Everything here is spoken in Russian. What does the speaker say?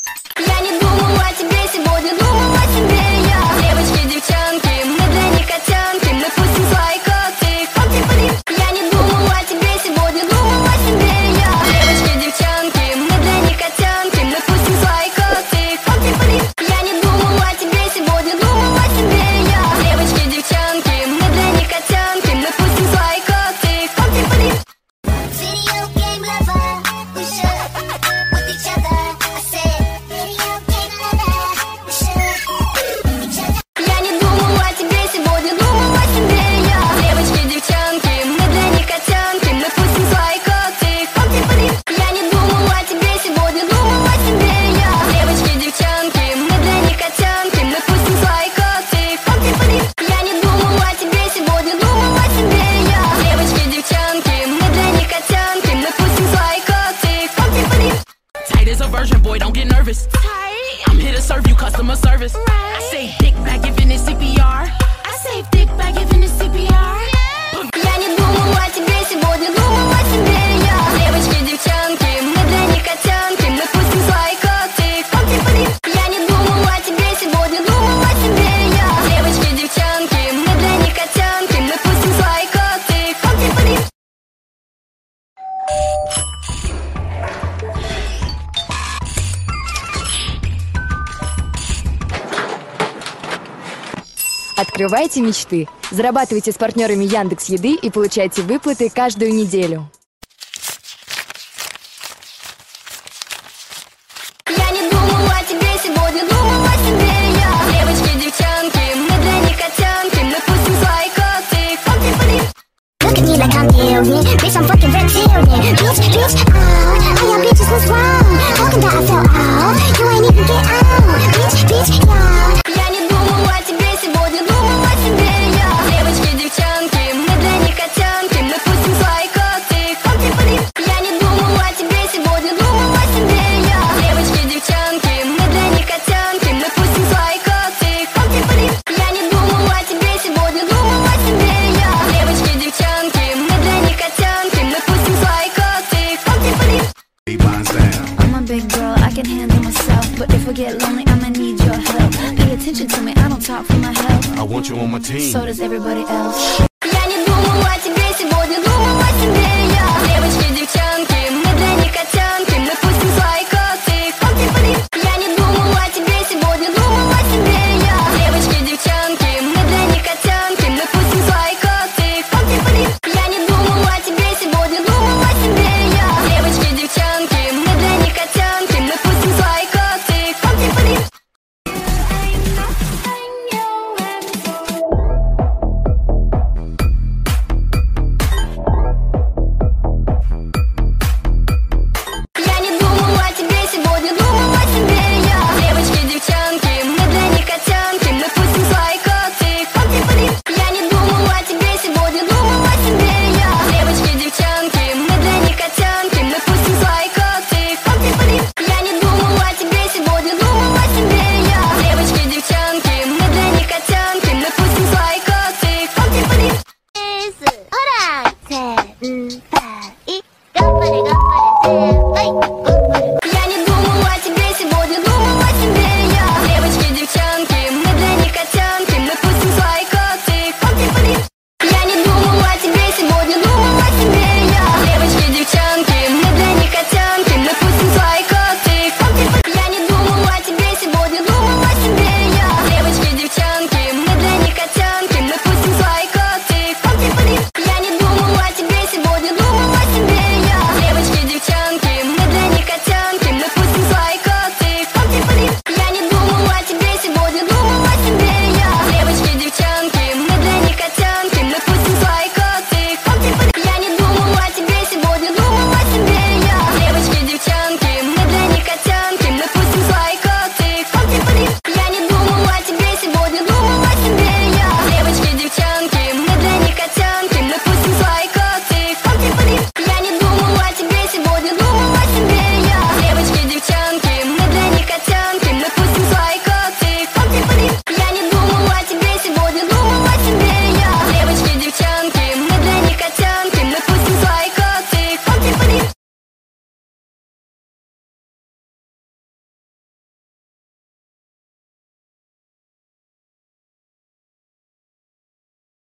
Я не думала о тебе сегодня, думала о себе я. Девочки, девчонки, мы для них котянки. Мы пустим свои коты, коты. Я не думала о тебе сегодня, думала о себе я. Девочки, девчонки, мы для них котянки. Мы пустим свои коты, коты. Я не думала о тебе сегодня, думала о себе я. Девочки, девчонки, мы для них котянки. Мы пустим свои коты, коты. Video game lover, we should with each other. I said, video game lover, we should with each other. Я не думала о тебе сегодня, думала о себе я. Девочки, девчонки, мы для них котянки. Мы пустим свои коты, коты. Я не думала о тебе сегодня, думала о себе я. Девочки, девчонки, мы для них котянки. Мы пустим свои коты, коты. Я не думала о тебе сегодня, думала о себе я. Девочки, девчонки, мы для них котянки. Мы пустим свои коты, коты. Tight as a virgin, boy, don't get nervous. I'm here to serve you customer service. I say dick back giving it CPR. I say dick back giving it CPR. Я не думала о тебе сегодня, думала о себе я. Девочки, девчонки, мы для них котянки. Мы пустим свои коты, коты. Я не думала о тебе сегодня, думала о себе я. Девочки, девчонки, мы для них котянки. Мы пустим свои коты, коты. Открывайте мечты. Зарабатывайте с партнерами Яндекс.Еды и получайте выплаты каждую неделю. Я не думала о тебе сегодня, думала о себе я. Девочки, девчонки, мы для них котянки. Мы пустим свои коты, коты. Look at me like I'm Disney, bitch, I'm fucking reptilian. Bitch, all y'all bitches was wrong. Talking that I fell out, you ain't even get out. Bitch, yeah. Я не думала о тебе сегодня, думала о себе я. Девочки, девчонки, мы для них котянки. Мы пустим свои коты, коты. Я не думала о тебе сегодня, думала о себе я. Девочки, девчонки, мы для них котянки. Мы пустим свои коты, коты. Я не думала о тебе сегодня, думала о себе я. Девочки, девчонки, мы для них котянки. Мы пустим свои коты, коты. I'm a big girl, I can handle myself. But if I get lonely, I'ma need your help. Pay attention to me, I don't talk for my health. I want you on my team. So does everybody else.